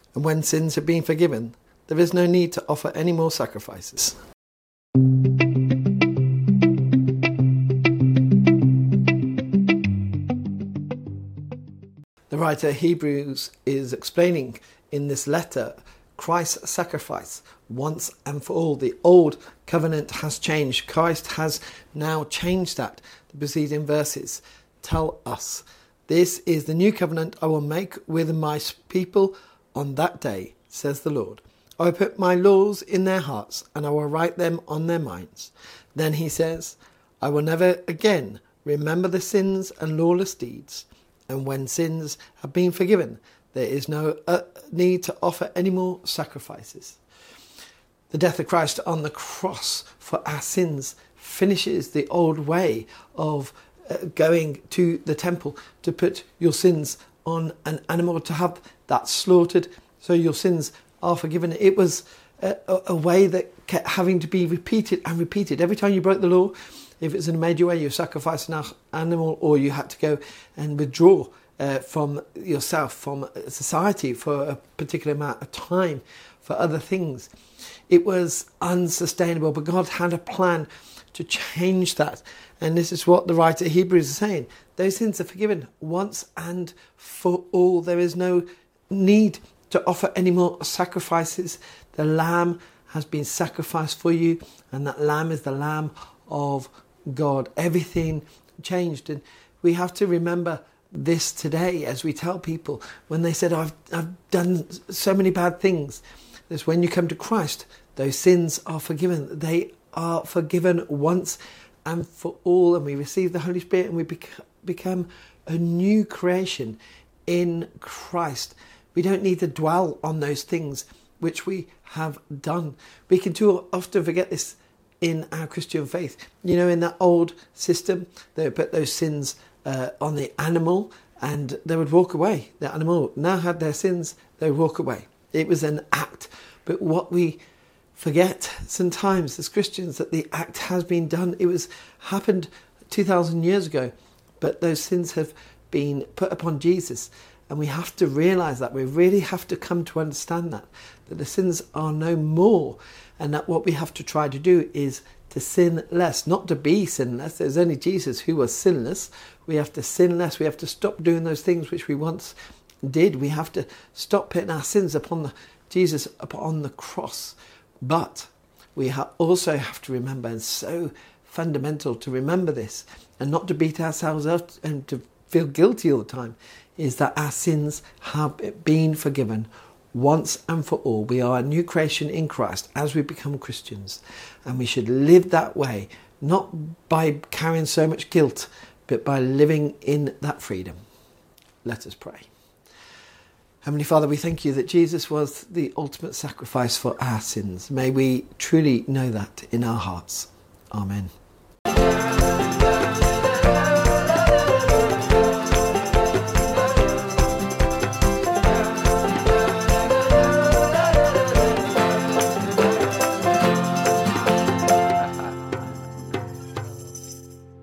And when sins have been forgiven, there is no need to offer any more sacrifices. The writer of Hebrews is explaining in this letter Christ's sacrifice once and for all. The old covenant has changed. Christ has now changed that. The preceding verses tell us, "This is the new covenant I will make with my people on that day, says the Lord. I will put my laws in their hearts and I will write them on their minds." Then he says, "I will never again remember the sins and lawless deeds. And when sins have been forgiven, there is no need to offer any more sacrifices." The death of Christ on the cross for our sins finishes the old way of going to the temple to put your sins on an animal, to have that slaughtered so your sins are forgiven. It was a way that kept having to be repeated and repeated. Every time you broke the law, if it's in a major way, you sacrificed an animal, or you had to go and withdraw from yourself, from society for a particular amount of time for other things. It was unsustainable, but God had a plan to change that. And this is what the writer of Hebrews is saying. Those sins are forgiven once and for all. There is no need to offer any more sacrifices. The Lamb has been sacrificed for you, and that Lamb is the Lamb of God. Everything changed, and we have to remember this today as we tell people when they said, I've done so many bad things. That's when you come to Christ, those sins are forgiven. They are forgiven once and for all, and we receive the Holy Spirit, and we become a new creation in Christ. We don't need to dwell on those things which we have done. We can too often forget this in our Christian faith. You know, in that old system, they would put those sins on the animal and they would walk away. The animal now had their sins, they would walk away. It was an act. But what we forget sometimes as Christians, that the act has been done. It was happened 2,000 years ago, but those sins have been put upon Jesus. And we have to realise that. We really have to come to understand that the sins are no more, and that what we have to try to do is to sin less, not to be sinless. There's only Jesus who was sinless. We have to sin less. We have to stop doing those things which we once did. We have to stop putting our sins upon Jesus upon the cross. But we also have to remember, and so fundamental to remember this, and not to beat ourselves up and to feel guilty all the time, is that our sins have been forgiven once and for all. We are a new creation in Christ as we become Christians, and we should live that way, not by carrying so much guilt, but by living in that freedom. Let us pray. Heavenly Father, we thank you that Jesus was the ultimate sacrifice for our sins. May we truly know that in our hearts. Amen.